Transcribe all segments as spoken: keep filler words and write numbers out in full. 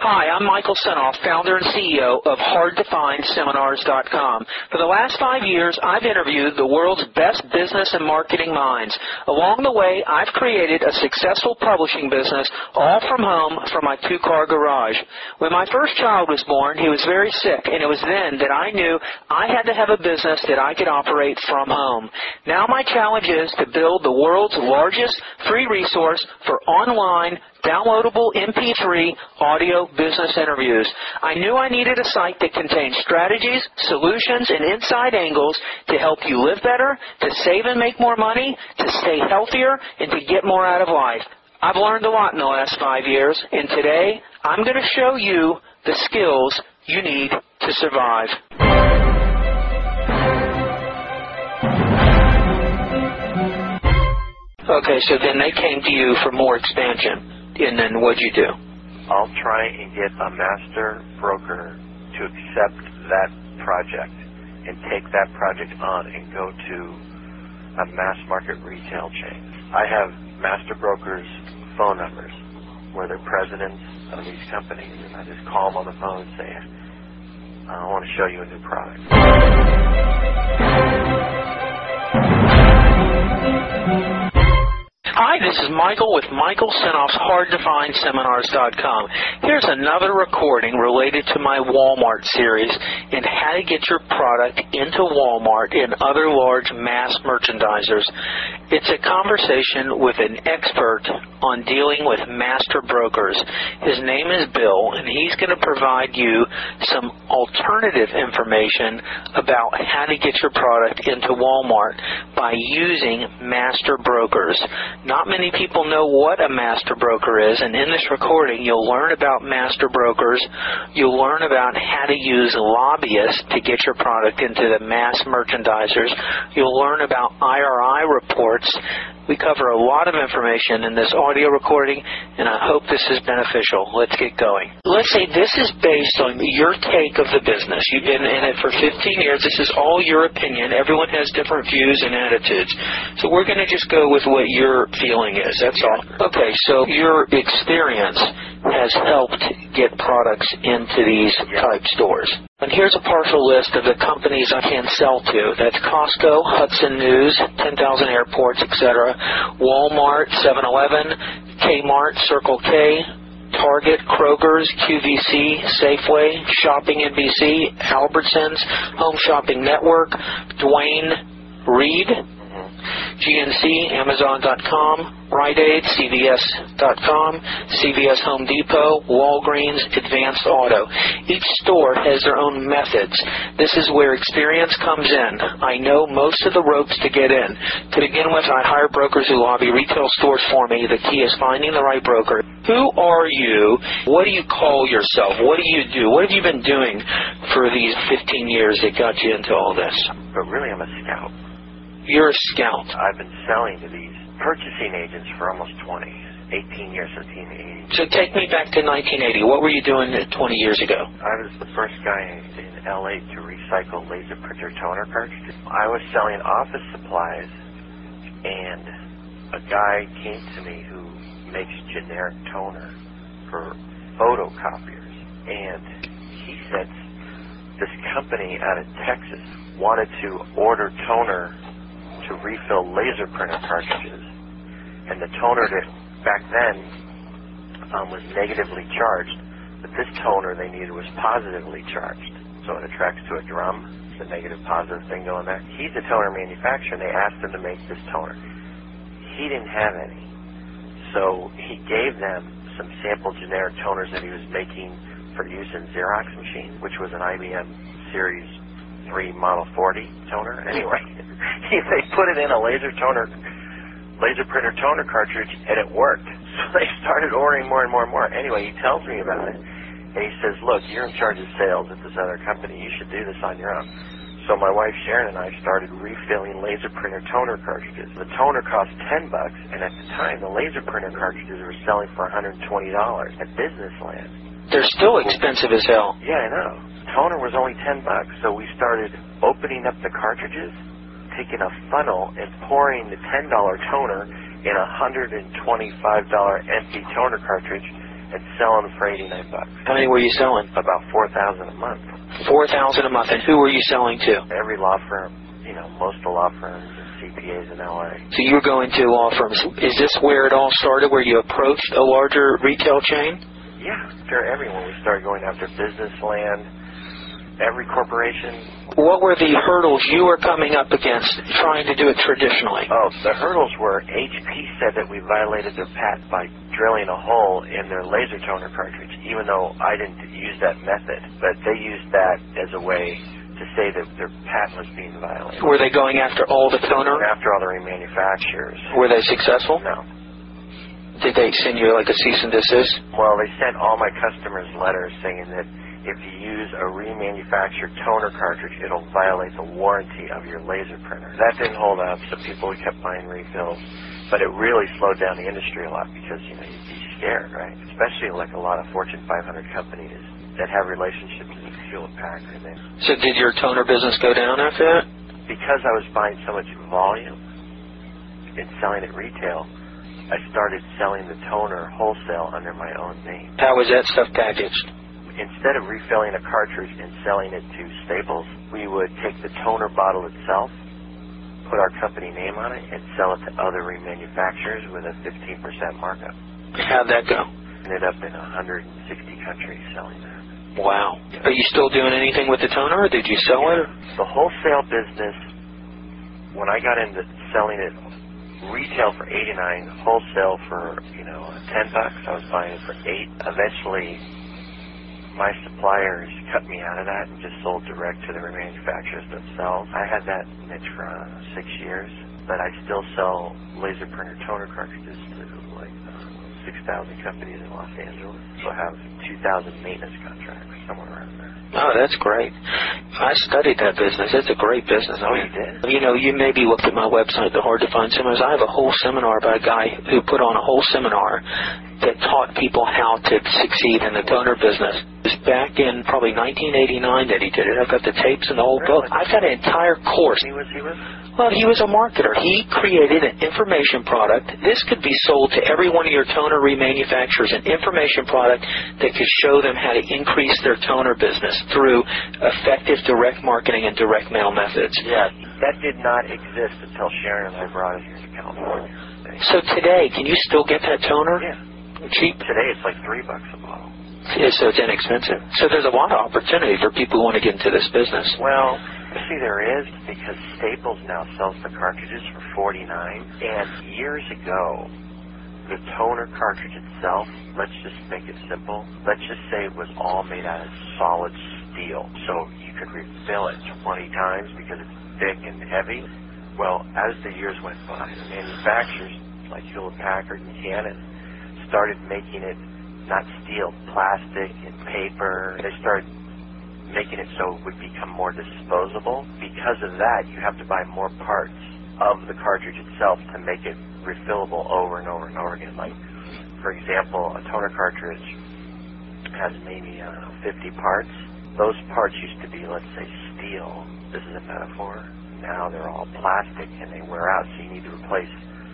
Hi, I'm Michael Senoff, founder and C E O of hard to find seminars dot com. For the last five years, I've interviewed the world's best business and marketing minds. Along the way, I've created a successful publishing business all from home from my two-car garage. When my first child was born, he was very sick, and it was then that I knew I had to have a business that I could operate from home. Now my challenge is to build the world's largest free resource for online downloadable M P three audio business interviews. I knew I needed a site that contained strategies, solutions, and inside angles to help you live better, to save and make more money, to stay healthier, and to get more out of life. I've learned a lot in the last five years, and today I'm going to show you the skills you need to survive. Okay, so then they came to you for more expansion. And then what'd you do? I'll try and get a master broker to accept that project and take that project on and go to a mass market retail chain. I have master brokers' phone numbers where they're presidents of these companies, and I just call them on the phone and say, I want to show you a new product. Hi, this is Michael with Michael Senoff's hard to find seminars dot com. Here's another recording related to my Walmart series and how to get your product into Walmart and other large mass merchandisers. It's a conversation with an expert on dealing with master brokers. His name is Bill, and he's going to provide you some alternative information about how to get your product into Walmart by using master brokers. Not many people know what a master broker is, and in this recording you'll learn about master brokers. You'll learn about how to use lobbyists to get your product into the mass merchandisers. You'll learn about I R I reports. We cover a lot of information in this audio recording, and I hope this is beneficial. Let's get going. Let's say this is based on your take of the business. You've been in it for fifteen years. This is all your opinion. Everyone has different views and attitudes. So we're going to just go with what your feeling is. That's all. Okay, so your experience has helped get products into these type stores. And here's a partial list of the companies I can sell to. That's Costco, Hudson News, ten thousand Airports, et cetera, Walmart, seven eleven, Kmart, Circle K, Target, Kroger's, Q V C, Safeway, Shopping N B C, Albertsons, Home Shopping Network, Dwayne Reed, G N C, Amazon dot com, Rite Aid, C V S dot com, C V S Home Depot, Walgreens, Advanced Auto. Each store has their own methods. This is where experience comes in. I know most of the ropes to get in. To begin with, I hire brokers who lobby retail stores for me. The key is finding the right broker. Who are you? What do you call yourself? What do you do? What have you been doing for these fifteen years that got you into all this? But really, I'm a scout. You're a scout. I've been selling to these purchasing agents for almost twenty, eighteen years, eighteen, eighty. So take me back to nineteen eighty. What were you doing twenty years ago? I was the first guy in L A to recycle laser printer toner cartridges. I was selling office supplies, and a guy came to me who makes generic toner for photocopiers. And he said this company out of Texas wanted to order toner to refill laser printer cartridges, and the toner that back then um, was negatively charged, but this toner they needed was positively charged, so it attracts to a drum. It's a negative positive thing going there. He's a toner manufacturer, and they asked him to make this toner. He didn't have any, so he gave them some sample generic toners that he was making for use in Xerox machine, which was an I B M Series three Model forty toner. Anyway, they put it in a laser toner, laser printer toner cartridge, and it worked. So they started ordering more and more and more. Anyway, he tells me about it, and he says, look, you're in charge of sales at this other company. You should do this on your own. So my wife Sharon and I started refilling laser printer toner cartridges. The toner cost ten bucks, and at the time, the laser printer cartridges were selling for one hundred twenty dollars at Businessland. They're still expensive as hell. Yeah, I know. Toner was only ten bucks, so we started opening up the cartridges, taking a funnel and pouring the ten dollar toner in a one hundred twenty-five dollar empty toner cartridge, and selling them for eighty-nine bucks. How many were you selling? About four thousand a month. four thousand a month. And who were you selling to? Every law firm, you know, most of the law firms and C P As in L A. So you were going to law firms. Is this where it all started, where you approached a larger retail chain? Yeah, sure. Everyone. We started going after business land, every corporation. What were the hurdles you were coming up against trying to do it traditionally? Oh, the hurdles were H P said that we violated their patent by drilling a hole in their laser toner cartridge, even though I didn't use that method. But they used that as a way to say that their patent was being violated. Were they going after all the toner? After all the remanufacturers. Were they successful? No. Did they send you like a cease and desist? Well, they sent all my customers letters saying that if you use a remanufactured toner cartridge, it'll violate the warranty of your laser printer. That didn't hold up, so people kept buying refills. But it really slowed down the industry a lot because, you know, you'd be scared, right? Especially like a lot of Fortune five hundred companies that have relationships with Hewlett Packard. So did your toner business go down after that? Because I was buying so much volume and selling at retail, I started selling the toner wholesale under my own name. How was that stuff packaged? Instead of refilling a cartridge and selling it to Staples, we would take the toner bottle itself, put our company name on it, and sell it to other remanufacturers with a fifteen percent markup. How'd that go? Ended up in one hundred sixty countries selling that. Wow. Are you still doing anything with the toner, or did you sell it? The wholesale business, when I got into selling it retail for eighty-nine, wholesale for, you know, ten bucks, I was buying it for eight. Eventually, my suppliers cut me out of that and just sold direct to the remanufacturers themselves. I had that niche for uh, six years, but I still sell laser printer toner cartridges to like uh, six thousand companies in Los Angeles. So I have two thousand maintenance contracts, somewhere around there. Oh, that's great. I studied that business. It's a great business. Oh, you did? You know, you maybe looked at my website, the Hard to Find Seminars. I have a whole seminar by a guy who put on a whole seminar that taught people how to succeed in the toner business. It was back in probably nineteen eighty-nine that he did it. I've got the tapes and the whole Really? book. I've got an entire course. He was, he was? Well, he was a marketer. He created an information product. This could be sold to every one of your toner remanufacturers, an information product that could show them how to increase their toner business through effective direct marketing and direct mail methods. Yes. That did not exist until Sharon and I brought it here to California. So today, can you still get that toner? Yeah. Cheap? Today it's like three bucks a bottle. Yeah, so it's inexpensive. So there's a lot of opportunity for people who want to get into this business. Well, see, there is, because Staples now sells the cartridges for forty-nine dollars. And years ago, the toner cartridge itself, let's just make it simple, let's just say it was all made out of solid steel. So you could refill it twenty times because it's thick and heavy. Well, as the years went by, the manufacturers like Hewlett Packard and Canon started making it not steel, plastic and paper. They started making it so it would become more disposable. Because of that, you have to buy more parts of the cartridge itself to make it refillable over and over and over again. Like, for example, a toner cartridge has maybe, I don't know, fifty parts. Those parts used to be, let's say, steel. This is a metaphor. Now they're all plastic and they wear out, so you need to replace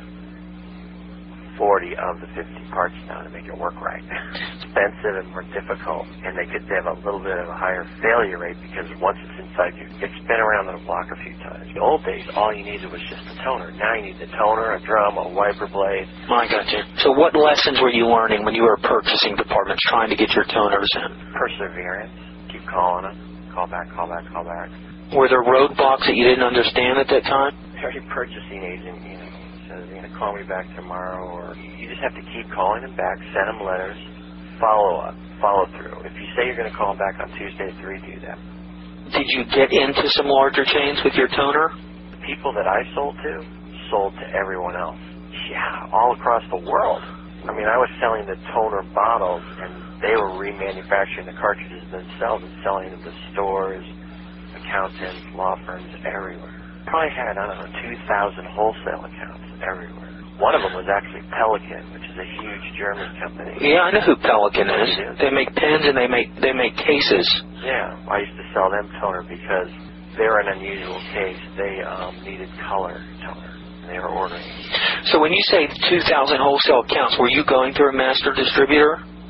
forty of the fifty parts now to make it work right. Expensive and more difficult, and they could have a little bit of a higher failure rate because once it's inside you, it's been around the block a few times. In the old days, all you needed was just a toner. Now you need the toner, a drum, a wiper blade. I got you. So what lessons were you learning when you were purchasing departments trying to get your toners in? Perseverance. Keep calling them. Call back, call back, call back. Were there roadblocks that you didn't understand at that time? Every purchasing agent, you know, says, you're going to call me back tomorrow, or you just have to keep calling them back, send them letters, follow up, follow through. If you say you're going to call them back on Tuesday at three, do that. Did you get into some larger chains with your toner? The people that I sold to, sold to everyone else. Yeah, all across the world. I mean, I was selling the toner bottles, and they were remanufacturing the cartridges themselves and selling them to stores, accountants, law firms, everywhere. Probably had, I don't know, two thousand wholesale accounts everywhere. One of them was actually Pelican, which is a huge German company. Yeah, I know who Pelican is. They make pens and they make they make cases. Yeah, I used to sell them toner because they're an unusual case. They um, needed color toner. They were ordering. So when you say two thousand wholesale accounts, were you going through a master distributor?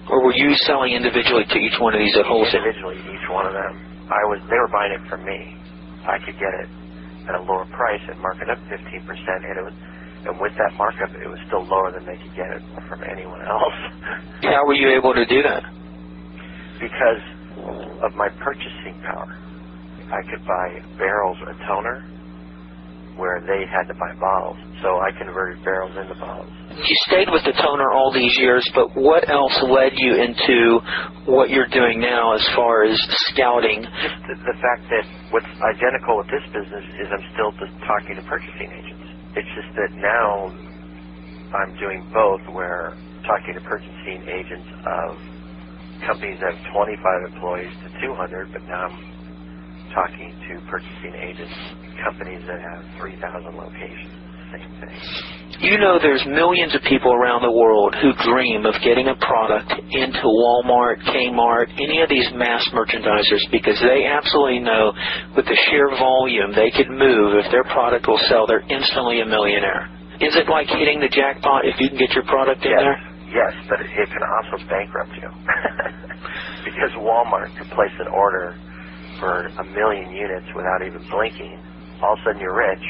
Or were you selling individually to each one of these at wholesale? Individually, each one of them. I was. They were buying it from me. I could get it at a lower price and mark it up fifteen percent, and it was, and with that markup, it was still lower than they could get it from anyone else. How were you able to do that? Because of my purchasing power. I could buy barrels a toner where they had to buy bottles, so I converted barrels into bottles. You stayed with the toner all these years, but what else led you into what you're doing now as far as scouting? Just the, the fact that what's identical with this business is I'm still just talking to purchasing agents. It's just that now I'm doing both, where talking to purchasing agents of companies that have twenty-five employees to two hundred, but now I'm talking to purchasing agents, companies that have three thousand locations. Same thing. You know there's millions of people around the world who dream of getting a product into Walmart, Kmart, any of these mass merchandisers, because they absolutely know with the sheer volume they could move, if their product will sell, they're instantly a millionaire. Is it like hitting the jackpot if you can get your product in yes. there? Yes, but it can also bankrupt you. Because Walmart could place an order for a million units without even blinking. All of a sudden you're rich,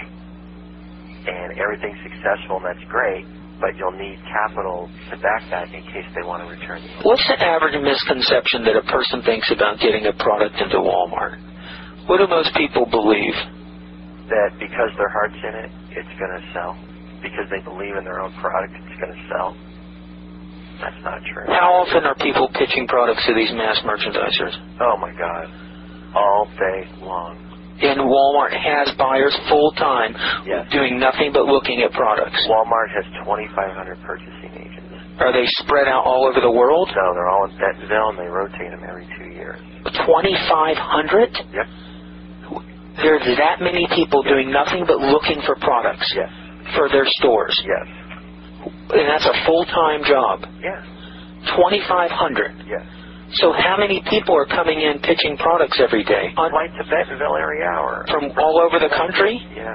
and everything's successful, and that's great, but you'll need capital to back that in case they want to return you. What's the average misconception that a person thinks about getting a product into Walmart? What do most people believe? That because their heart's in it, it's going to sell. Because they believe in their own product, it's going to sell. That's not true. How often are people pitching products to these mass merchandisers? Oh, my God. All day long. And Walmart has buyers full-time yes. doing nothing but looking at products. Walmart has twenty-five hundred purchasing agents. Are they spread out all over the world? No, they're all in Bentonville, and they rotate them every two years. twenty-five hundred? Yep. There's that many people doing nothing but looking for products yes. for their stores. Yes. And that's a full-time job. Yes. twenty-five hundred. Yes. So how many people are coming in pitching products every day? Flight to Bentonville every hour. From all over the country? Yeah.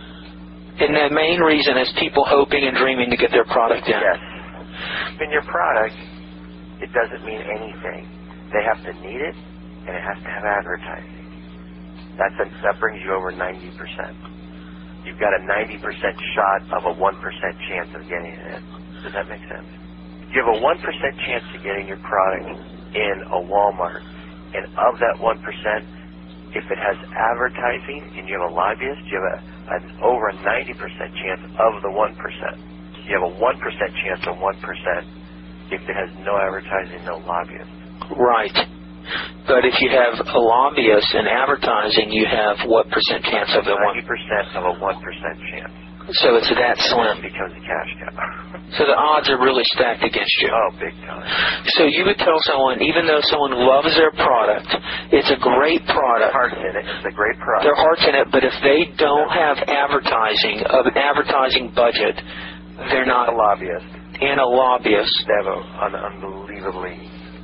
And the main reason is people hoping and dreaming to get their product in. Yes. In your product, it doesn't mean anything. They have to need it, and it has to have advertising. That's a, that brings you over ninety percent. You've got a ninety percent shot of a one percent chance of getting it in. Does that make sense? You have a one percent chance of getting your product in a Walmart, and of that one percent, if it has advertising and you have a lobbyist, you have a, an over a ninety percent chance of the one percent. You have a one percent chance of one percent if it has no advertising, no lobbyist. Right. But if you have a lobbyist and advertising, you have what percent chance of the one? ninety percent of a one percent chance. So it's that slim. It becomes a cash cow. So the odds are really stacked against you. Oh, big time. So you would tell someone, even though someone loves their product, it's a great product. Heart's in it. It's a great product. Their heart's in it, but if they don't have advertising, of an advertising budget, they're not a lobbyist. And a lobbyist. They have a, an unbelievably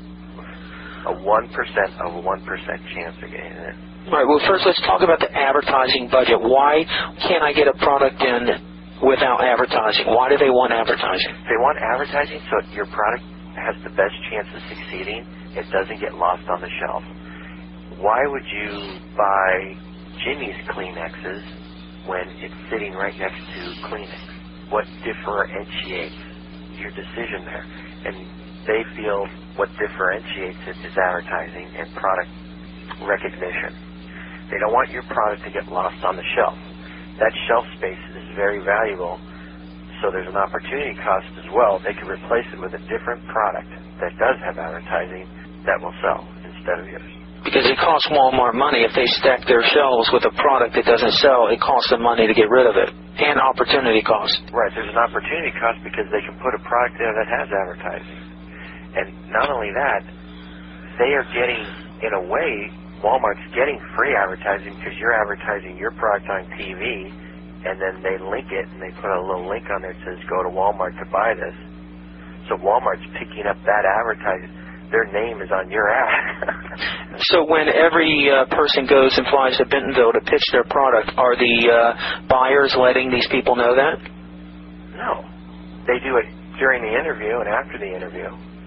a one percent of a one percent chance of getting it. All right, well, first let's talk about the advertising budget. Why can't I get a product in without advertising? Why do they want advertising? They want advertising so your product has the best chance of succeeding. It doesn't get lost on the shelf. Why would you buy Jimmy's Kleenexes when it's sitting right next to Kleenex? What differentiates your decision there? And they feel what differentiates it is advertising and product recognition. They don't want your product to get lost on the shelf. That shelf space is very valuable, so there's an opportunity cost as well. They can replace it with a different product that does have advertising that will sell instead of yours. Because it costs Walmart money. If they stack their shelves with a product that doesn't sell, it costs them money to get rid of it. And opportunity cost. Right, there's an opportunity cost because they can put a product there that has advertising. And not only that, they are getting, in a way, Walmart's getting free advertising because you're advertising your product on T V, and then they link it, and they put a little link on there that says, go to Walmart to buy this. So Walmart's picking up that advertising. Their name is on your ad. So when every uh, person goes and flies to Bentonville to pitch their product, are the uh, buyers letting these people know that? No. They do it during the interview and after the interview.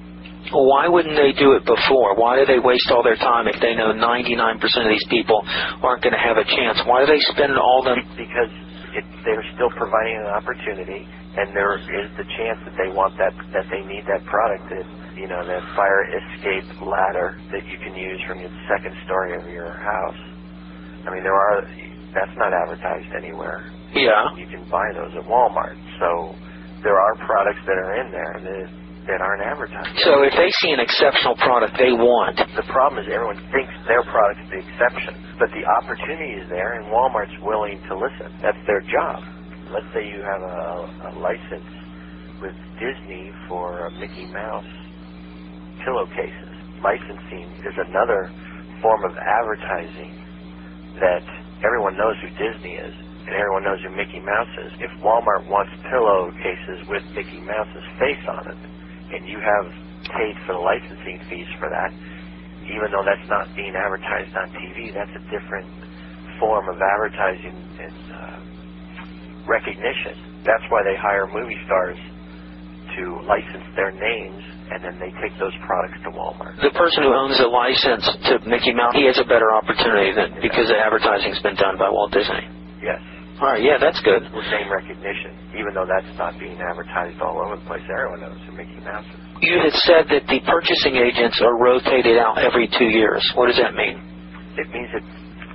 Well, why wouldn't they do it before? Why do they waste all their time if they know ninety-nine percent of these people aren't going to have a chance? Why do they spend all them? Because it, they're still providing an opportunity, and there is the chance that they want that, that they need that product, that, you know, that fire escape ladder that you can use from the second story of your house. I mean, there are, that's not advertised anywhere. Yeah. You can buy those at Walmart. So there are products that are in there that that aren't advertised. So if they see an exceptional product they want. The problem is everyone thinks their product is the exception. But the opportunity is there, and Walmart's willing to listen. That's their job. Let's say you have a, a license with Disney for Mickey Mouse pillowcases. Licensing is another form of advertising that everyone knows who Disney is, and everyone knows who Mickey Mouse is. If Walmart wants pillowcases with Mickey Mouse's face on it, and you have paid for the licensing fees for that, even though that's not being advertised on T V, that's a different form of advertising and uh, recognition. That's why they hire movie stars to license their names, and then they take those products to Walmart. The person who owns the license to Mickey Mouse, he has a better opportunity than because the advertising's been done by Walt Disney. Yes. All right, yeah, that's good. With name recognition, even though that's not being advertised all over the place. Everyone knows who Mickey Mouse is. You had said that the purchasing agents are rotated out every two years. What does that mean? It means that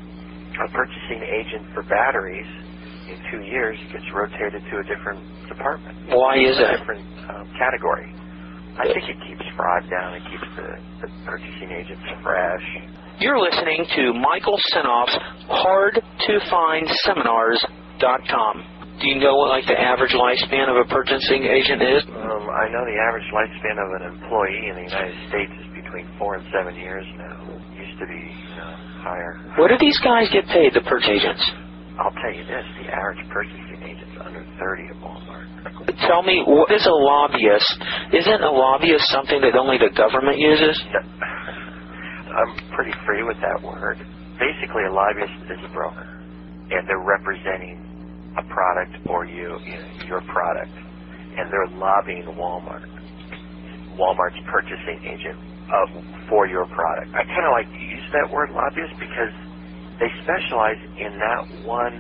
a purchasing agent for batteries in two years gets rotated to a different department. Why is that? A different um, category. I think it keeps fraud down. It keeps the, the purchasing agents fresh. You're listening to Michael Senoff's Hard to Find Seminars dot com. Do you know what, like, the average lifespan of a purchasing agent is? Um, I know the average lifespan of an employee in the United States is between four and seven years now. It used to be uh, higher. What do these guys get paid, the purchase agents? I'll tell you this, the average purchasing agent's under thirty at Walmart. Tell me, what is a lobbyist? Isn't a lobbyist something that only the government uses? I'm pretty free with that word. Basically, a lobbyist is a broker, and they're representing a product or you, you know, your product, and they're lobbying Walmart, Walmart's purchasing agent uh, for your product. I kind of like to use that word lobbyist because they specialize in that one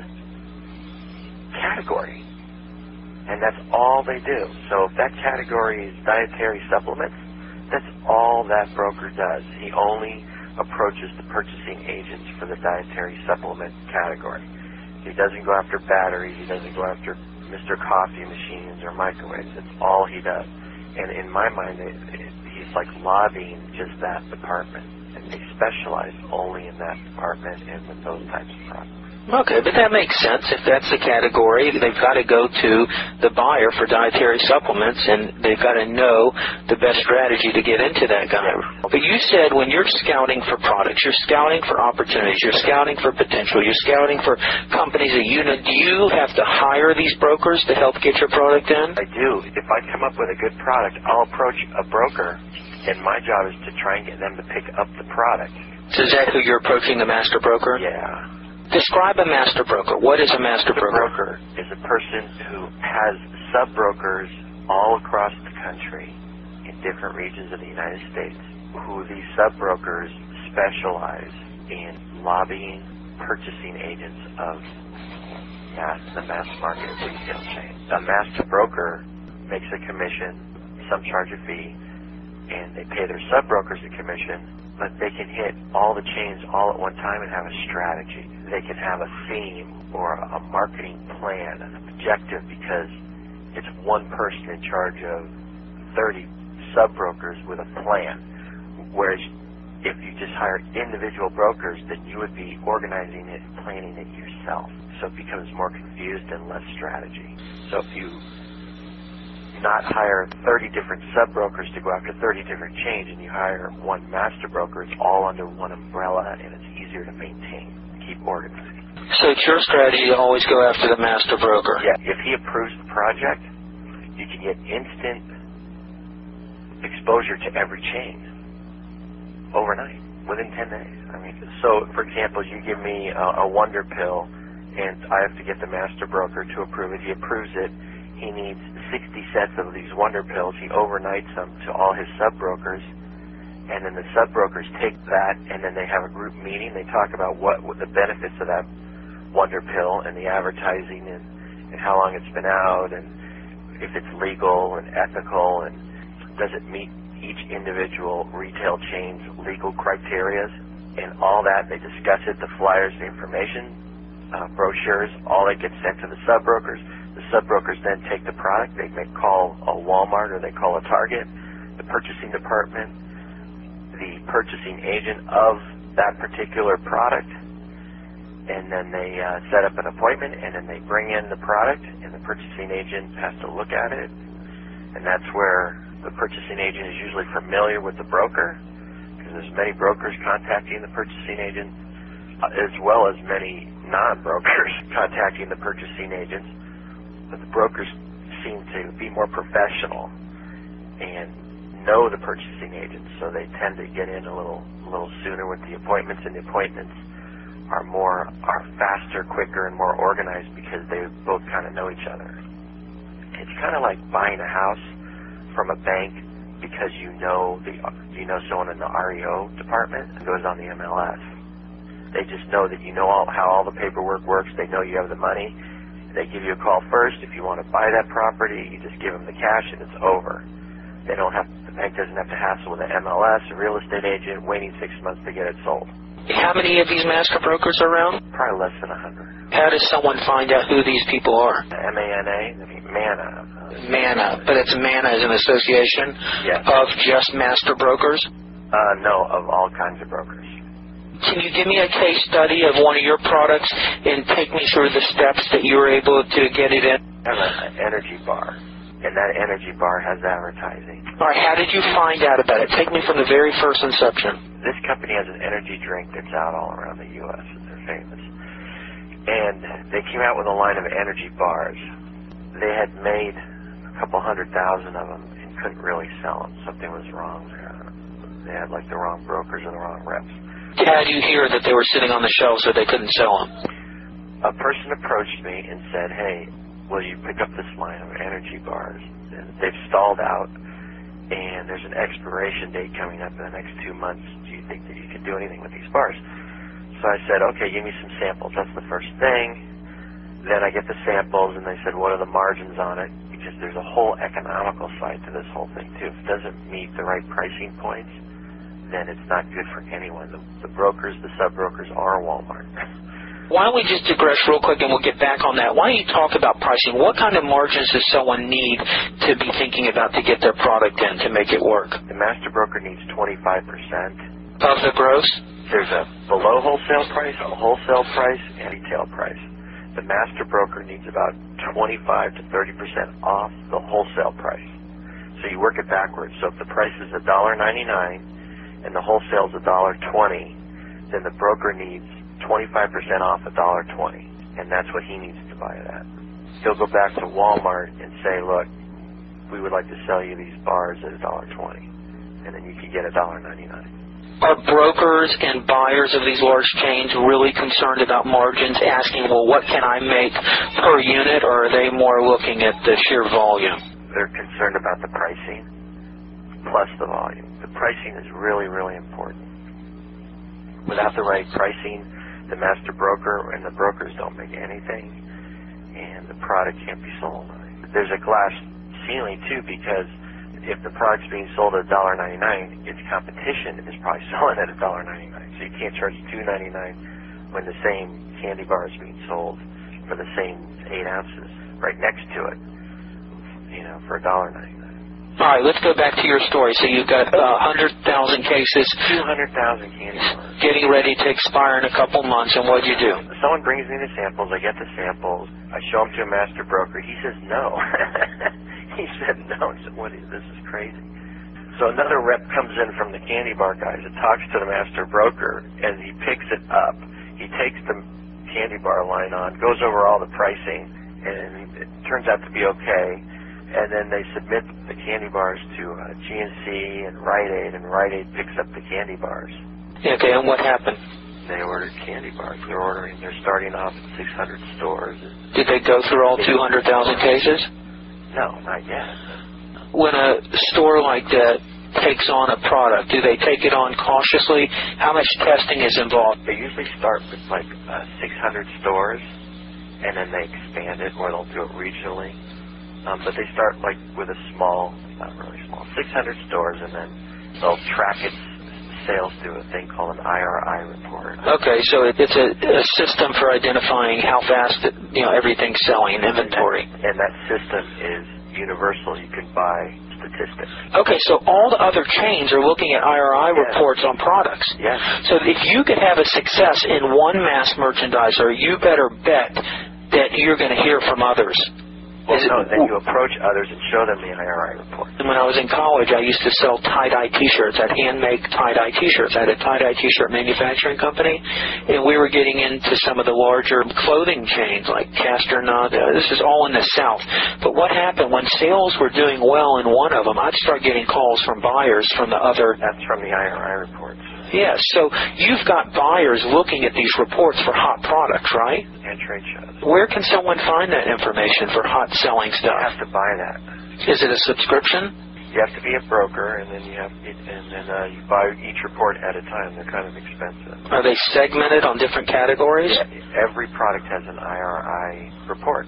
category, and that's all they do. So if that category is dietary supplements, that's all that broker does. He only approaches the purchasing agents for the dietary supplement category. He doesn't go after batteries. He doesn't go after Mister Coffee machines or microwaves. That's all he does. And in my mind, it, it, he's like lobbying just that department. And they specialize only in that department and with those types of products. Okay, but that makes sense. If that's the category, they've got to go to the buyer for dietary supplements, and they've got to know the best strategy to get into that guy. But you said when you're scouting for products, you're scouting for opportunities, you're scouting for potential, you're scouting for companies that you know. Do you have to hire these brokers to help get your product in? I do. If I come up with a good product, I'll approach a broker, and my job is to try and get them to pick up the product. So is that who you're approaching, the master broker? Yeah. Describe a master broker. What is a master broker? A broker is a person who has sub-brokers all across the country in different regions of the United States, who these sub-brokers specialize in lobbying purchasing agents of mass, the mass market retail chain. A master broker makes a commission, some charge a fee, and they pay their sub-brokers a commission, but they can hit all the chains all at one time and have a strategy. They can have a theme or a marketing plan, an objective, because it's one person in charge of thirty sub-brokers with a plan. Whereas if you just hire individual brokers, then you would be organizing it and planning it yourself. So it becomes more confused and less strategy. So if you not hire thirty different sub-brokers to go after thirty different chains, and you hire one master broker, it's all under one umbrella, and it's easier to maintain, keep organized. So it's your strategy to always go after the master broker? Yeah, if he approves the project, you can get instant exposure to every chain overnight, within ten days. I mean, so, for example, you give me a, a Wonder Pill, and I have to get the master broker to approve it. He approves it. he needs sixty sets of these Wonder Pills. He overnights them to all his sub-brokers, and then the sub-brokers take that, and then they have a group meeting. They talk about what, what the benefits of that Wonder Pill and the advertising and, and how long it's been out and if it's legal and ethical and does it meet each individual retail chain's legal criteria and all that. They discuss it, the flyers, the information, uh, brochures, all that gets sent to the sub-brokers. The sub-brokers then take the product. They may call a Walmart or they call a Target, the purchasing department, the purchasing agent of that particular product, and then they uh, set up an appointment, and then they bring in the product, and the purchasing agent has to look at it, and that's where the purchasing agent is usually familiar with the broker, because there's many brokers contacting the purchasing agent, uh, as well as many non-brokers contacting the purchasing agents, but the brokers seem to be more professional and know the purchasing agents, so they tend to get in a little, a little sooner with the appointments, and the appointments are more, are faster, quicker, and more organized because they both kind of know each other. It's kind of like buying a house from a bank because you know the, you know someone in the R E O department and goes on the M L S. They just know that you know all, how all the paperwork works. They know you have the money. They give you a call first. If you want to buy that property, you just give them the cash and it's over. They don't have, the bank doesn't have to hassle with an M L S, a real estate agent, waiting six months to get it sold. How many of these master brokers are around? Probably less than a hundred. How does someone find out who these people are? M A N A, I mean, MANA. MANA, but it's MANA as an association yes. of just master brokers? Uh, no, of all kinds of brokers. Can you give me a case study of one of your products and take me through the steps that you were able to get it in? I have an energy bar, and that energy bar has advertising. All right, how did you find out about it? Take me from the very first inception. This company has an energy drink that's out all around the U S and they're famous. And they came out with a line of energy bars. They had made a couple hundred thousand of them and couldn't really sell them. Something was wrong there. They had like the wrong brokers and the wrong reps. How did you hear that they were sitting on the shelves so they couldn't sell them? A person approached me and said, hey, will you pick up this line of energy bars? And they've stalled out and there's an expiration date coming up in the next two months. Do you think that you can do anything with these bars? So I said, okay, give me some samples. That's the first thing. Then I get the samples, and they said, what are the margins on it? Because there's a whole economical side to this whole thing, too. If it doesn't meet the right pricing points, then it's not good for anyone. The, the brokers, the sub-brokers are Walmart. Why don't we just digress real quick and we'll get back on that. Why don't you talk about pricing? What kind of margins does someone need to be thinking about to get their product in to make it work? The master broker needs twenty-five percent. Of the gross? There's a below wholesale price, a wholesale price, and retail price. The master broker needs about twenty-five to thirty percent off the wholesale price. So you work it backwards. So if the price is one dollar ninety-nine and the wholesale is one dollar twenty, then the broker needs twenty-five percent off one dollar twenty, and that's what he needs to buy it at. He'll go back to Walmart and say, look, we would like to sell you these bars at one dollar twenty, and then you could get one dollar ninety-nine. Are brokers and buyers of these large chains really concerned about margins, asking, well, what can I make per unit, or are they more looking at the sheer volume? They're concerned about the pricing plus the volume. The pricing is really, really important. Without the right pricing, the master broker and the brokers don't make anything, and the product can't be sold. There's a glass ceiling, too, because if the product's being sold at one dollar ninety-nine, its competition is probably selling at one dollar ninety-nine. So you can't charge two ninety-nine when the same candy bar is being sold for the same eight ounces right next to it, you know, for one dollar ninety-nine. All right, let's go back to your story. So you've got uh, one hundred thousand cases. two hundred thousand candy bars. Getting ready to expire in a couple months, and what'd you do? Someone brings me the samples. I get the samples. I show them to a master broker. He says no. He said no. I said, what is this? Is crazy. So another rep comes in from the candy bar guys and talks to the master broker, and he picks it up. He takes the candy bar line on, goes over all the pricing, and it turns out to be okay. And then they submit the candy bars to uh, G N C and Rite Aid, and Rite Aid picks up the candy bars. Okay, and what happened? They ordered candy bars. They're ordering. They're starting off at six hundred stores. Did they go through all two hundred thousand cases? No, not yet. When a store like that takes on a product, do they take it on cautiously? How much testing is involved? They usually start with like uh, six hundred stores, and then they expand it, or they'll do it regionally. Um, but they start like with a small, not really small, six hundred stores, and then they'll track its sales through a thing called an I R I report. Okay, so it, it's a, a system for identifying how fast it, you know everything's selling, inventory. And that, and that system is universal. You can buy statistics. Okay, so all the other chains are looking at I R I Yes. reports on products. Yes. So if you could have a success in one mass merchandiser, you better bet that you're going to hear from others. Well, Is it- no, then you approach others and show them the I R I report. When I was in college, I used to sell tie-dye T-shirts. I'd hand-make tie-dye T-shirts. I had a tie-dye T-shirt manufacturing company, and we were getting into some of the larger clothing chains like Casternut. This is all in the South. But what happened, when sales were doing well in one of them, I'd start getting calls from buyers from the other. That's from the I R I reports. Yes, so you've got buyers looking at these reports for hot products, right? And trade shows. Where can someone find that information for hot selling You stuff? have to buy that. Is it a subscription? You have to be a broker, and then you have, and then uh, you buy each report at a time. They're kind of expensive. Are they segmented on different categories? Yeah, every product has an I R I report.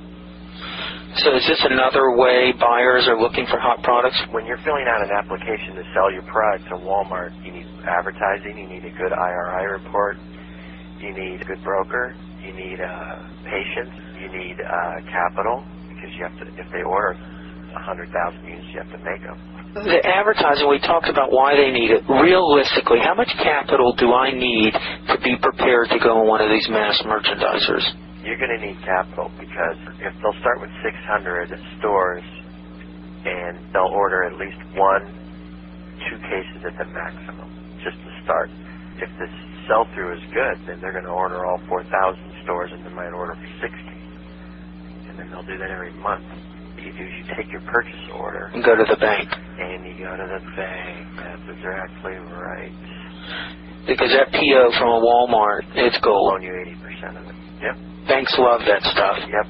So is this another way buyers are looking for hot products? When you're filling out an application to sell your product to Walmart, you need advertising, you need a good I R I report, you need a good broker, you need uh, patience, you need uh, capital, because you have to, if they order one hundred thousand units, you have to make them. The advertising, we talked about why they need it. Realistically, how much capital do I need to be prepared to go in one of these mass merchandisers? You're going to need capital, because if they'll start with six hundred stores and they'll order at least one, two cases at the maximum, just to start. If the sell-through is good, then they're going to order all four thousand stores, and they might order for sixty. And then they'll do that every month. What you do is you take your purchase order And go to the bank. and you go to the bank. That's exactly right. Because that P O from a Walmart, it's gold. Loan you eighty percent of it. Yep. Banks love that stuff. Yep.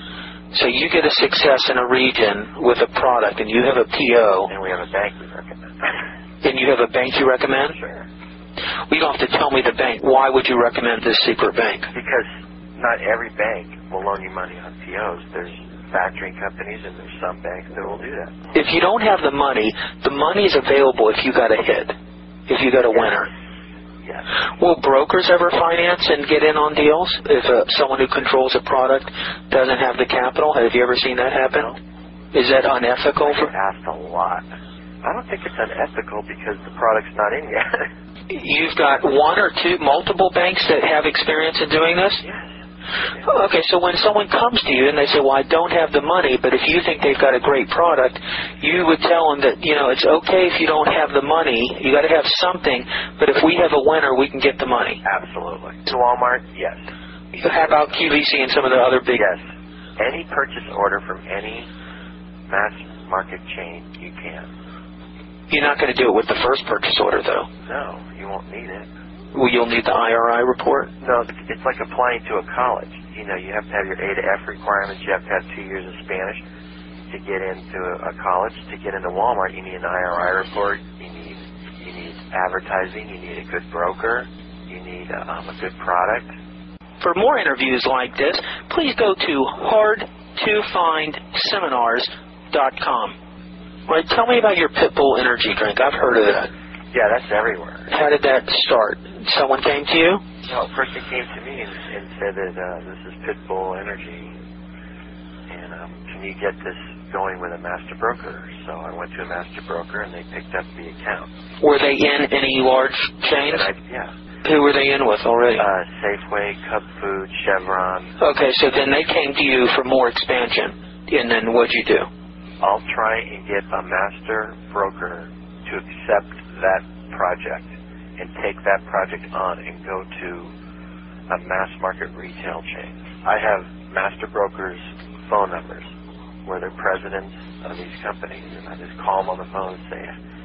So you get a success in a region with a product, and you have a P O, And we have a bank we recommend. and you have a bank you recommend? Sure. Well, you don't have to tell me the bank. Why would you recommend this secret bank? Because not every bank will loan you money on P Os. There's factoring companies, and there's some banks that will do that. If you don't have the money, the money is available if you got a hit, if you got a Yes. winner. Yes. Will brokers ever finance and get in on deals if uh, someone who controls a product doesn't have the capital? Have you ever seen that happen? No. Is that unethical? I For, get asked a lot. I don't think it's unethical because the product's not in yet. you've got one or two, multiple banks that have experience in doing this? Yes. Okay, so when someone comes to you and they say, well, I don't have the money, but if you think they've got a great product, you would tell them that, you know, it's okay if you don't have the money. You got to have something, but if we have a winner, we can get the money. Absolutely. To Walmart, yes. So how about Q V C and some of the other big... Yes. Any purchase order from any mass market chain, you can. You're not going to do it with the first purchase order, though. No, you won't need it. Well, you'll need the I R I report? No, it's like applying to a college. You know, you have to have your A to F requirements. You have to have two years of Spanish to get into a, a college. To get into Walmart, you need an I R I report. You need you need advertising. You need a good broker. You need um, a good product. For more interviews like this, please go to hard to find seminars dot com. Right, tell me about your Pitbull energy drink. I've heard of that. Yeah, that's everywhere. How did that start? Someone came to you? No, first they came to me and, and said that uh, this is Pitbull Energy, and um, can you get this going with a master broker? So I went to a master broker, and they picked up the account. Were they in any large chains? And I, yeah. Who were they in with already? Uh, Safeway, Cub Food, Chevron. Okay, so then they came to you for more expansion. And then what'd you do? I'll try and get a master broker to accept that project and take that project on and go to a mass market retail chain. I have master brokers' phone numbers where they're presidents of these companies, and I just call them on the phone and say,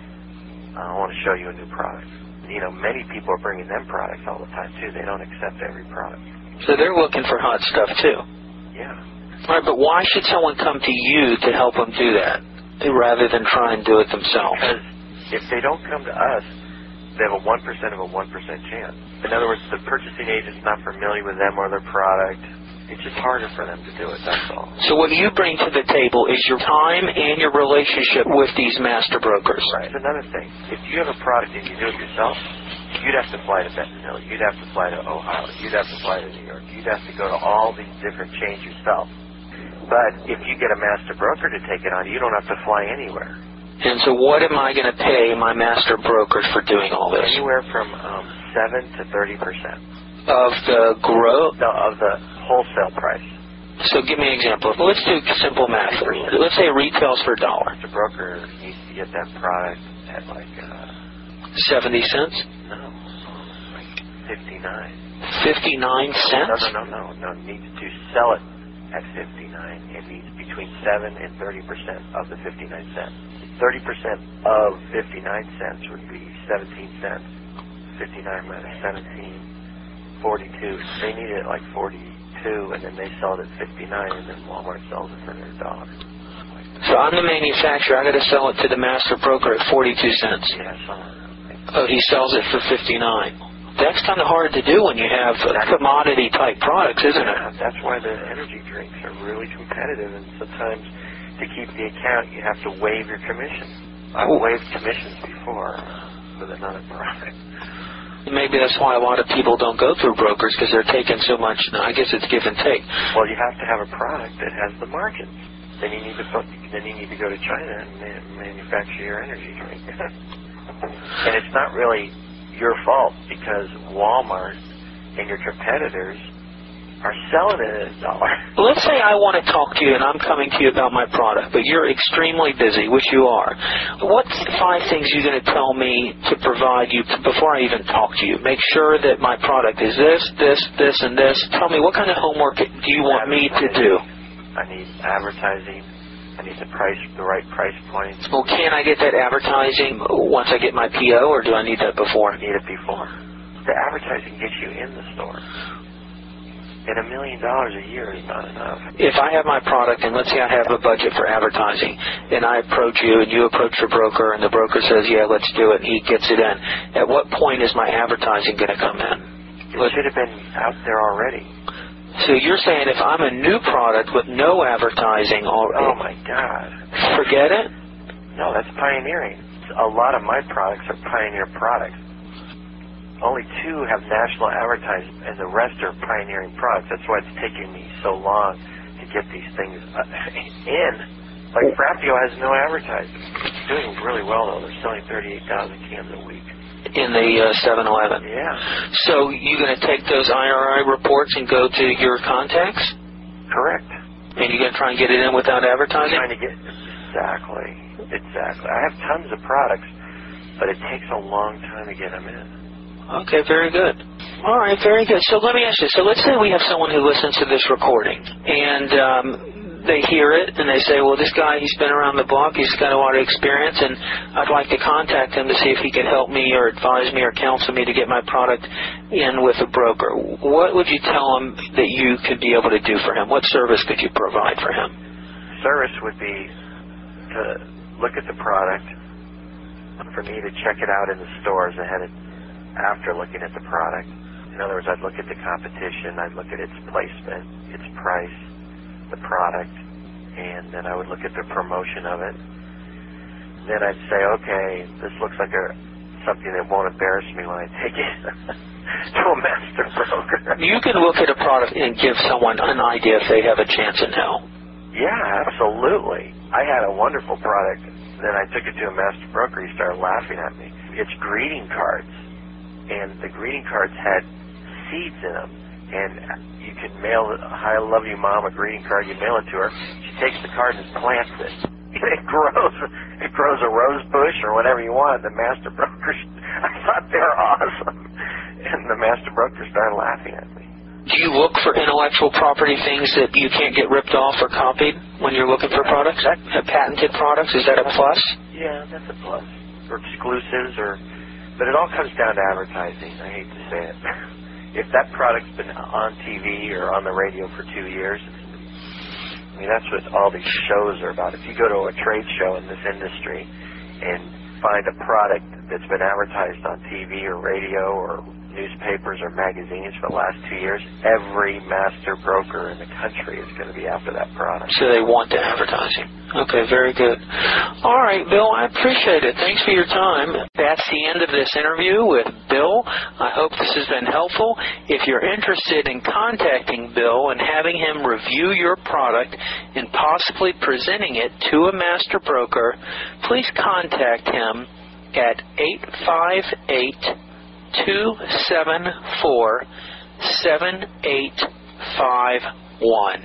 I want to show you a new product. You know, many people are bringing them products all the time, too. They don't accept every product. So they're looking for hot stuff, too. Yeah. Right, but why should someone come to you to help them do that rather than try and do it themselves? Because if they don't come to us, they have a one percent of a one percent chance. In other words, the purchasing agent's not familiar with them or their product. It's just harder for them to do it, that's all. So what you bring to the table is your time and your relationship with these master brokers. Right. It's another thing. If you have a product and you do it yourself, you'd have to fly to Benton Hill. You'd have to fly to Ohio. You'd have to fly to New York. You'd have to go to all these different chains yourself. But if you get a master broker to take it on, you don't have to fly anywhere. And so what am I going to pay my master brokers for doing all this? Anywhere from um, seven to thirty percent. Of the grow? No, of the wholesale price. So give me an example. Let's do simple math. Let's say it retails for a dollar. The broker needs to get that product at like... Uh, seventy cents? No, like fifty-nine. fifty-nine cents? No, no, no, no, no. Needs to sell it at fifty-nine. It needs between seven and thirty percent of the fifty-nine cents. thirty percent of fifty-nine cents would be seventeen cents. fifty-nine minus seventeen, forty-two. They need it at like forty-two, and then they sell it at fifty-nine, and then Walmart sells it for one hundred dollars. So I'm the manufacturer. I got to sell it to the master broker at forty-two cents. Yeah, something. Oh, he sells it for fifty-nine. That's kind of hard to do when you have commodity-type products, isn't it? Yeah, that's why the energy drinks are really competitive, and sometimes to keep the account, you have to waive your commission. I've waived commissions before with another product. Maybe that's why a lot of people don't go through brokers, because they're taking so much. I guess it's give and take. Well, you have to have a product that has the margins. Then you need to then you need to go to China and manufacture your energy drink. And it's not really your fault, because Walmart and your competitors are selling it at a dollar. Let's say I want to talk to you and I'm coming to you about my product, but you're extremely busy, which you are. What's five things you're going to tell me to provide you before I even talk to you? Make sure that my product is this, this, this, and this. Tell me, what kind of homework do you want me to do? I need advertising. I need the price, the right price point. Well, can I get that advertising once I get my P O, or do I need that before? I need it before. The advertising gets you in the store. And a million dollars a year is not enough. If I have my product, and let's say I have a budget for advertising, and I approach you, and you approach your broker, and the broker says, yeah, let's do it, and he gets it in, at what point is my advertising going to come in? It should have been out there already. So you're saying if I'm a new product with no advertising already... Oh, my God. Forget it? No, that's pioneering. A lot of my products are pioneer products. Only two have national advertising, and the rest are pioneering products. That's why it's taking me so long to get these things in. Like Frappio has no advertising. It's doing really well, though. They're selling thirty-eight thousand cans a week. In the uh, seven eleven. Yeah. So you're going to take those I R I reports and go to your contacts? Correct. And you're going to try and get it in without advertising? I'm trying to get... Exactly. Exactly. I have tons of products, but it takes a long time to get them in. Okay, very good. All right, very good. So let me ask you, so let's say we have someone who listens to this recording, and um, they hear it, and they say, well, this guy, he's been around the block, he's got a lot of experience, and I'd like to contact him to see if he could help me or advise me or counsel me to get my product in with a broker. What would you tell him that you could be able to do for him? What service could you provide for him? Service would be to look at the product, for me to check it out in the stores ahead of after looking at the product. In other words, I'd look at the competition, I'd look at its placement, its price, the product, and then I would look at the promotion of it. Then I'd say, okay, this looks like a something that won't embarrass me when I take it to a master broker. You can look at a product and give someone an idea if they have a chance in hell. Yeah, absolutely. I had a wonderful product. Then I took it to a master broker. He started laughing at me. It's greeting cards. And the greeting cards had seeds in them. And you can mail, I love you, Mom, a greeting card. You mail it to her. She takes the card and plants it. It grows, it grows a rose bush or whatever you want. The master broker, I thought they were awesome. And the master broker started laughing at me. Do you look for intellectual property things that you can't get ripped off or copied when you're looking for products? That, patented products, is that a plus? Yeah, that's a plus. Or exclusives, or... But it all comes down to advertising. I hate to say it. If that product's been on T V or on the radio for two years, mean, that's what all these shows are about. If you go to a trade show in this industry and find a product that's been advertised on T V or radio or newspapers or magazines for the last two years, every master broker in the country is going to be after that product. So they want to advertise you. Okay, very good. All right, Bill, I appreciate it. Thanks for your time. That's the end of this interview with Bill. I hope this has been helpful. If you're interested in contacting Bill and having him review your product and possibly presenting it to a master broker, please contact him at eight five eight, two seven four, seven eight five one.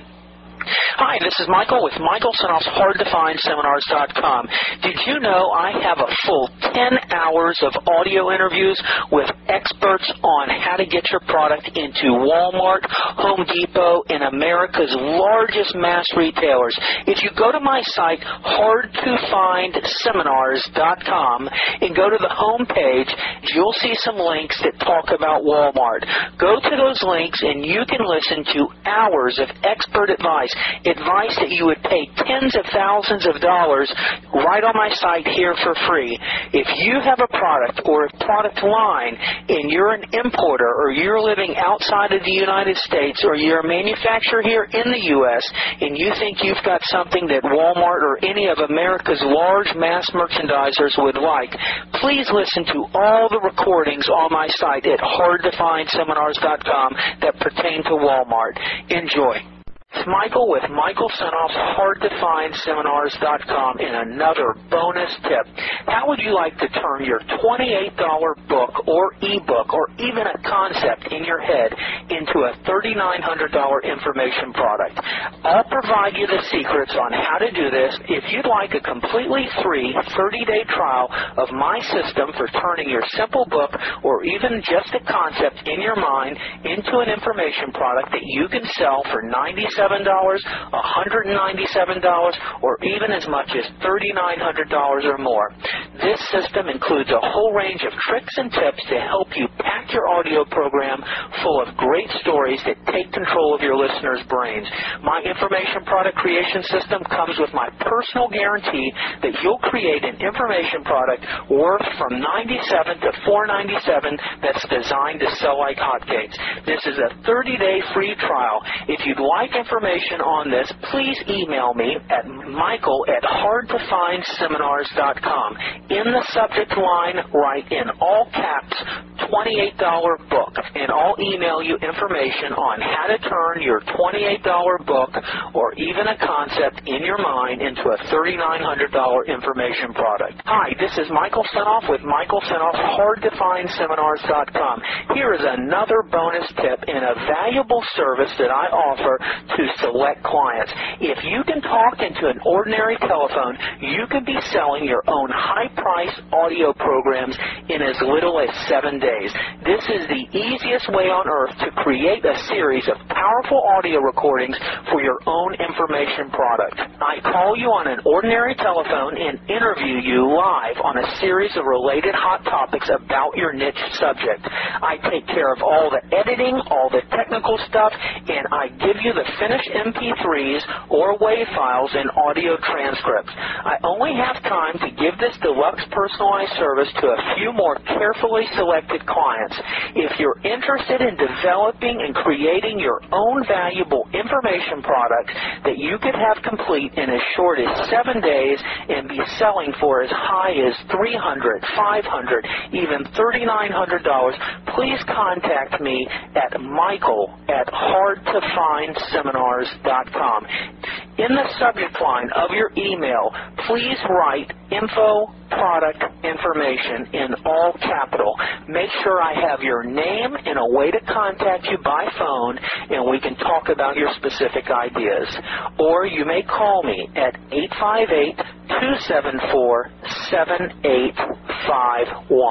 Hi, this is Michael with Michael Senoff's Hard to Find Seminars dot com. Did you know I have a full ten hours of audio interviews with experts on how to get your product into Walmart, Home Depot, and America's largest mass retailers? If you go to my site, Hard to Find Seminars dot com, and go to the home page, you'll see some links that talk about Walmart. Go to those links and you can listen to hours of expert advice. Advice that you would pay tens of thousands of dollars right on my site here for free. If you have a product or a product line and you're an importer or you're living outside of the United States or you're a manufacturer here in the U S and you think you've got something that Walmart or any of America's large mass merchandisers would like, please listen to all the recordings on my site at Hard to Find Seminars dot com that pertain to Walmart. Enjoy. It's Michael with Michael Senoff's Hard to Find Seminars dot com and another bonus tip. How would you like to turn your twenty-eight dollar book or ebook or even a concept in your head into a thirty-nine hundred dollars information product? I'll provide you the secrets on how to do this. If you'd like a completely free thirty-day trial of my system for turning your simple book or even just a concept in your mind into an information product that you can sell for ninety-seven dollars, one hundred ninety-seven dollars, or even as much as thirty-nine hundred dollars or more. This system includes a whole range of tricks and tips to help you pack your audio program full of great stories that take control of your listeners' brains. My information product creation system comes with my personal guarantee that you'll create an information product worth from ninety-seven to four ninety-seven that's designed to sell like hotcakes. This is a thirty-day free trial. If you'd like information Information on this, please email me at Michael at Hard to Find Seminars dot com. In the subject line, write in all caps twenty-eight dollar book, and I'll email you information on how to turn your twenty-eight dollar book or even a concept in your mind into a thirty-nine hundred dollars information product. Hi, this is Michael Senoff with Michael Senoff's Hard to Find Seminars dot com. Here is another bonus tip and a valuable service that I offer to select clients. If you can talk into an ordinary telephone, you could be selling your own high-priced audio programs in as little as seven days. This is the easiest way on earth to create a series of powerful audio recordings for your own information product. I call you on an ordinary telephone and interview you live on a series of related hot topics about your niche subject. I take care of all the editing, all the technical stuff, and I give you the finished M P threes or WAV files and audio transcripts. I only have time to give this deluxe personalized service to a few more carefully selected clients. If you're interested in developing and creating your own valuable information product that you could have complete in as short as seven days and be selling for as high as three hundred dollars, five hundred dollars, even thirty-nine hundred dollars, please contact me at Michael at Hard to Find Seminars dot com. In the subject line of your email, please write info product information in all capital. Make sure I have your name and a way to contact you by phone, and we can talk about your specific ideas. Or you may call me at eight five eight, two seven four, seven eight five one.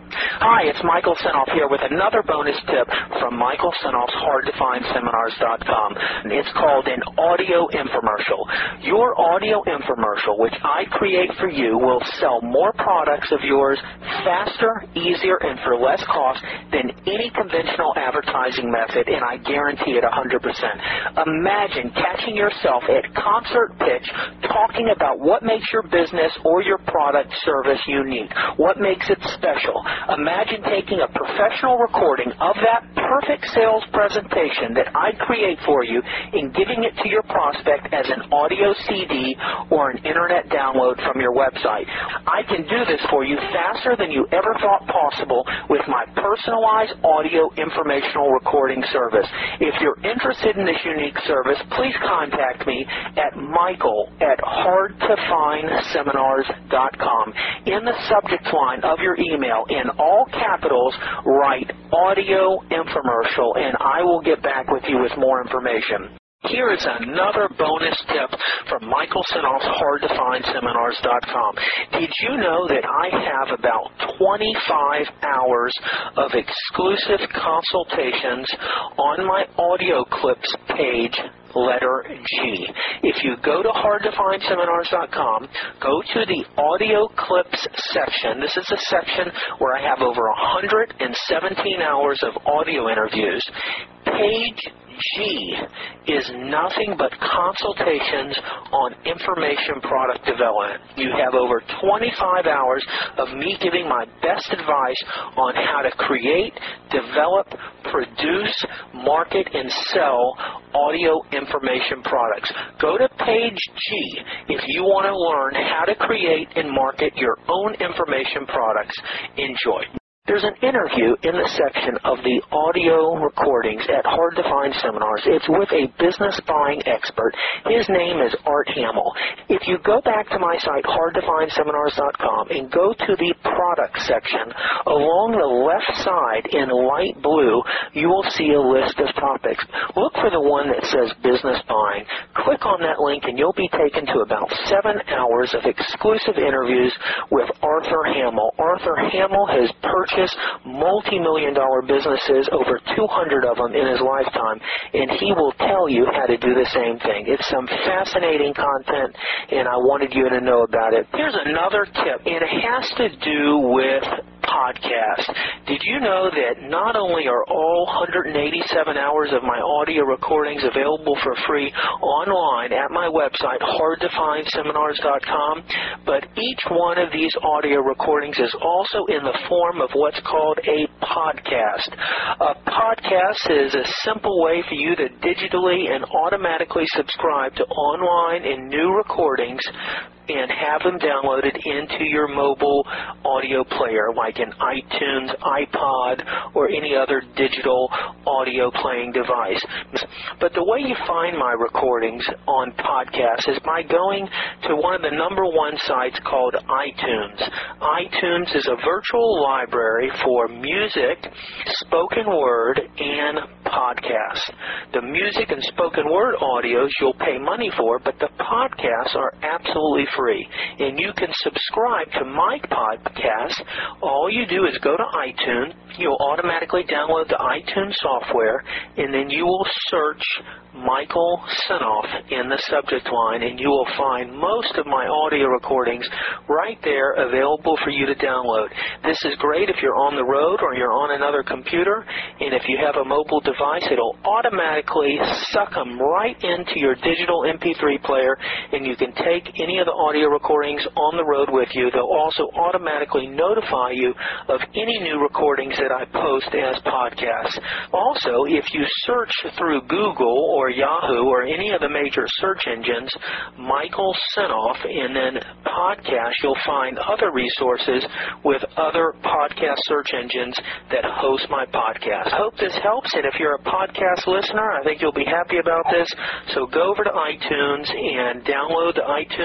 Hi, it's Michael Senoff here with another bonus tip from Michael Senoff's Hard to Find Seminars dot com. It's called an audio infomercial. Your audio infomercial, which I create for you, will sell more products of yours faster, easier, and for less cost than any conventional advertising method, and I guarantee it one hundred percent. Imagine catching yourself at concert pitch talking about what makes your business or your product service unique, what makes it special. Imagine taking a professional recording of that perfect sales presentation that I create for you and giving it to your prospect as an audio C D or an internet download from your website. I can do this for you faster than you ever thought possible with my personalized audio informational recording service. If you're interested in this unique service, please contact me at Michael at Hard to Find Seminars dot com. In the subject line of your email, in all capitals, write audio infomercial, and I will get back with you with more information. Here is another bonus tip from Michael Senoff's Hard to Find Seminars dot com. Did you know that I have about twenty-five hours of exclusive consultations on my audio clips page, letter G? If you go to Hard to Find Seminars dot com, go to the audio clips section. This is a section where I have over one hundred seventeen hours of audio interviews. Page G is nothing but consultations on information product development. You have over twenty-five hours of me giving my best advice on how to create, develop, produce, market, and sell audio information products. Go to page G if you want to learn how to create and market your own information products. Enjoy. There's an interview in the section of the audio recordings at Hard to Find Seminars. It's with a business buying expert. His name is Art Hamill. If you go back to my site, Hard to Find Seminars dot com, and go to the product section, along the left side in light blue, you will see a list of topics. Look for the one that says business buying. Click on that link and you'll be taken to about seven hours of exclusive interviews with Arthur Hamill. Arthur Hamill has purchased multi-million dollar businesses, over two hundred of them in his lifetime, and he will tell you how to do the same thing. It's some fascinating content, and I wanted you to know about it. Here's another tip, and it has to do with podcasts. Did you know that not only are all one hundred eighty-seven hours of my audio recordings available for free online at my website, Hard to Find Seminars dot com, but each one of these audio recordings is also in the form of what's called a podcast. A podcast is a simple way for you to digitally and automatically subscribe to online and new recordings and have them downloaded into your mobile audio player, like an iTunes, iPod, or any other digital audio playing device. But the way you find my recordings on podcasts is by going to one of the number one sites called iTunes. iTunes is a virtual library for music, spoken word, and podcasts. The music and spoken word audios you'll pay money for, but the podcasts are absolutely free. And you can subscribe to my podcast. All you do is go to iTunes. You'll automatically download the iTunes software, and then you will search Michael Senoff in the subject line, and you will find most of my audio recordings right there available for you to download. This is great if you're on the road or you're on another computer, and if you have a mobile device, it'll automatically suck them right into your digital M P three player, and you can take any of the audio recordings on the road with you. They'll also automatically notify you of any new recordings that I post as podcasts. Also, if you search through Google or Yahoo or any of the major search engines, Michael Senoff, and then podcast, you'll find other resources with other podcast search engines that host my podcast. I hope this helps, and if you're a podcast listener, I think you'll be happy about this. So go over to iTunes and download the iTunes software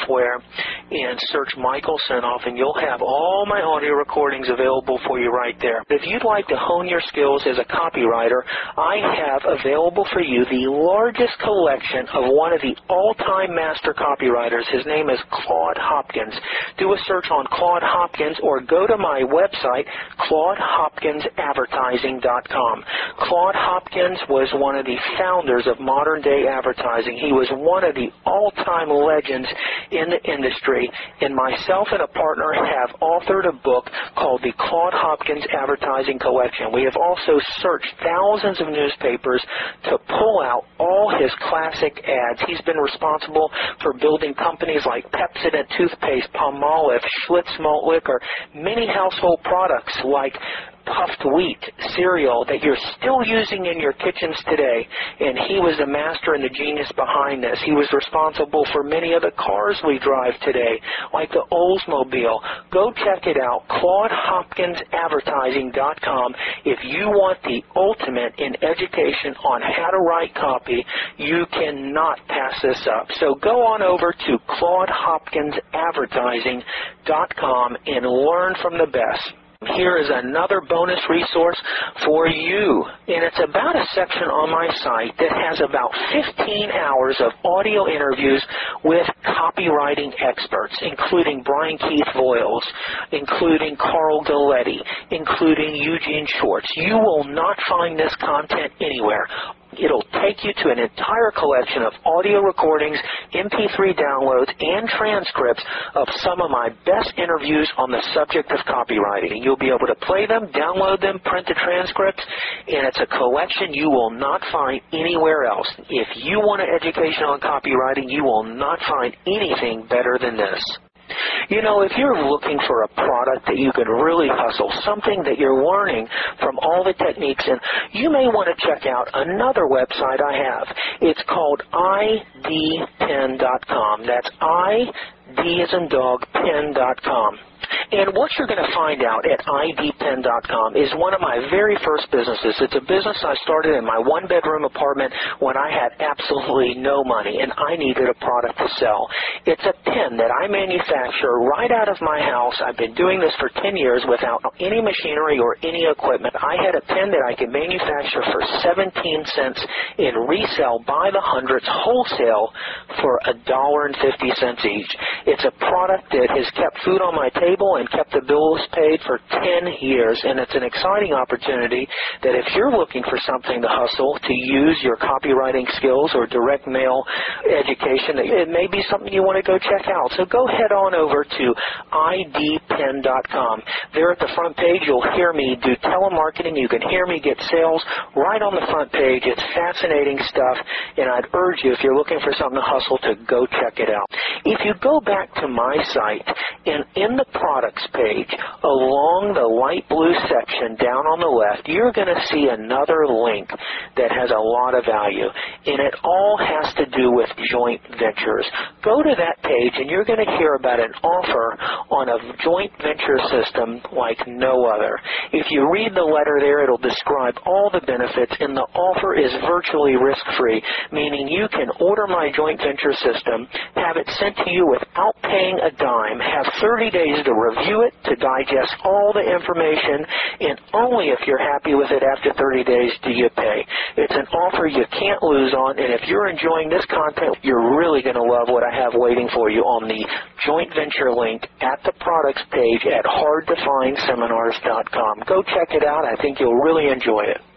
software and search Michael Senoff, and you'll have all my audio recordings available for you right there. If you'd like to hone your skills as a copywriter, I have available for you the largest collection of one of the all-time master copywriters. His name is Claude Hopkins. Do a search on Claude Hopkins or go to my website, claude hopkins advertising dot com. Claude Hopkins was one of the founders of modern-day advertising. He was one of the all-time legends in the industry, and myself and a partner have authored a book called the Claude Hopkins Advertising Collection. We have also searched thousands of newspapers to pull out all his classic ads. He's been responsible for building companies like Pepsodent toothpaste, Palmolive, Schlitz malt liquor, many household products like puffed wheat cereal that you're still using in your kitchens today, and he was the master and the genius behind this. He was responsible for many of the cars we drive today, like the Oldsmobile. Go check it out, claude hopkins advertising dot com. If you want the ultimate in education on how to write copy, you cannot pass this up. So go on over to claude hopkins advertising dot com and learn from the best. Here is another bonus resource for you, and it's about a section on my site that has about fifteen hours of audio interviews with copywriting experts, including Brian Keith Voiles, including Carl Galletti, including Eugene Schwartz. You will not find this content anywhere. It'll take you to an entire collection of audio recordings, M P three downloads, and transcripts of some of my best interviews on the subject of copywriting. You'll be able to play them, download them, print the transcripts, and it's a collection you will not find anywhere else. If you want an education on copywriting, you will not find anything better than this. You know, if you're looking for a product that you can really hustle, something that you're learning from all the techniques, and you may want to check out another website I have. It's called I D pen dot com. That's I, D as in dog, pen dot com. And what you're going to find out at I D pen dot com is one of my very first businesses. It's a business I started in my one-bedroom apartment when I had absolutely no money and I needed a product to sell. It's a pen that I manufacture right out of my house. I've been doing this for ten years without any machinery or any equipment. I had a pen that I could manufacture for seventeen cents and resell by the hundreds wholesale for one dollar and fifty cents each. It's a product that has kept food on my table and kept the bills paid for ten years, and it's an exciting opportunity that if you're looking for something to hustle, to use your copywriting skills or direct mail education, it may be something you want to go check out. So go head on over to I D pen dot com. There at the front page, you'll hear me do telemarketing. You can hear me get sales right on the front page. It's fascinating stuff, and I'd urge you, if you're looking for something to hustle, to go check it out. If you go back to my site, and in the products page, along the light blue section down on the left, you're going to see another link that has a lot of value, and it all has to do with joint ventures. Go to that page, and you're going to hear about an offer on a joint venture system like no other. If you read the letter there, it'll describe all the benefits, and the offer is virtually risk-free, meaning you can order my joint venture system, have it sent to you without paying a dime, have thirty days to review it, to digest all the information, and only if you're happy with it after thirty days do you pay. It's an offer you can't lose on, and if you're enjoying this content, you're really going to love what I have waiting for you on the joint venture link at the products page at hard to find seminars dot com. Go check it out. I think you'll really enjoy it.